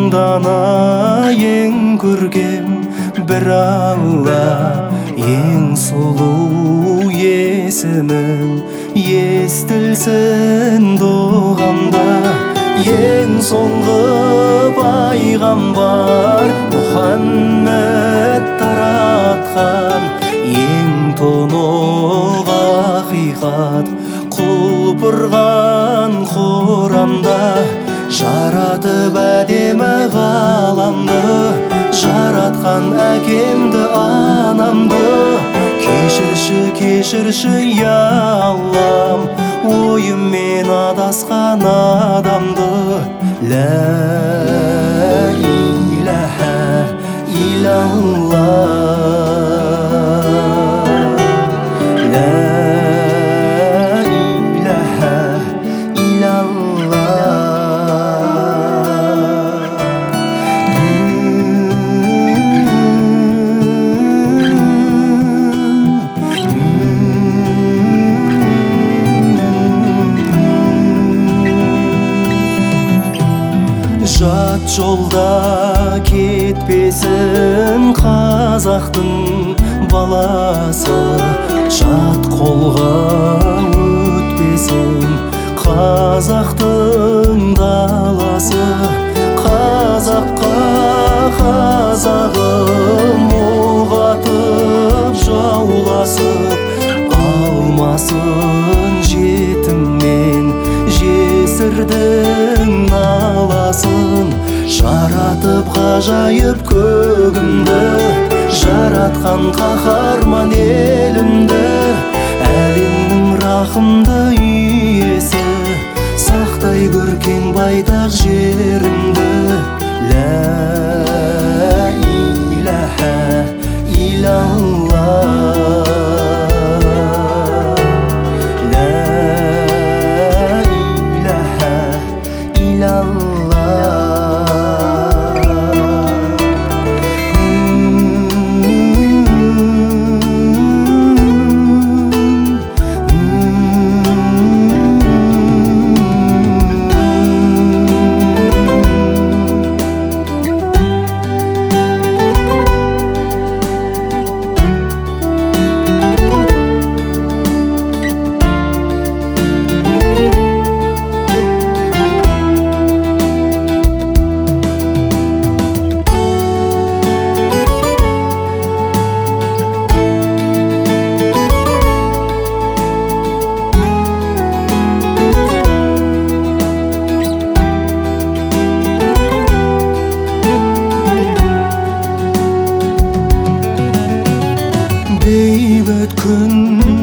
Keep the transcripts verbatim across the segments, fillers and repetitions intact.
дана ең көркем бір Алла, ең сұлу есімің естілсін дұғамда. Ең соңғы пайғамбар Мұхаммед таратқан ең тұнық ақиқат құлпырған Құранда. Жаратып әдемі ғаламды, жаратқан әкемді анамды. Кешірші, кешірші, я Аллам, ойыммен адасқан адамды. Ла илаха илlallah, ла илаха илlallah. Жат жолда кетпесін қазақтың баласы, жат қолға өтпесін қазақтың даласы. Қазаққа қазағым оқ атып жауласып алмасын жетім мен жесірдің наласын. Жаратып ғажайып көгімді, жаратқан қаһарман елімді. Әлемнің рахымды иесі, сақтай көркем байтақ жерімді. Ла илаха илlallah, ла илаха илlallah. Бейбіт күн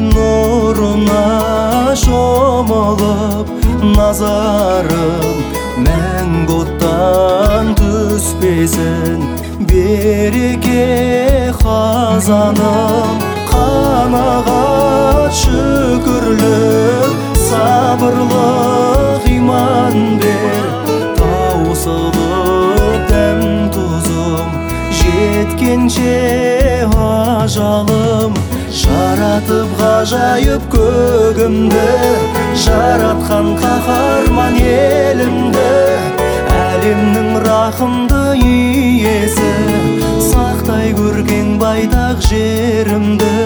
нұрына шомылып, назарым мәңгі оттан түспесін. Береке қазаным, қанағат шүкірлік, сабырлық иман бер. Таусылып дәм тұзым жеткенше ажалым. Жаратып ғажайып көгімді, жаратқан қаһарман елімді. Әлемнің рахымды иесі, сақтай көрген байтақ жерімді.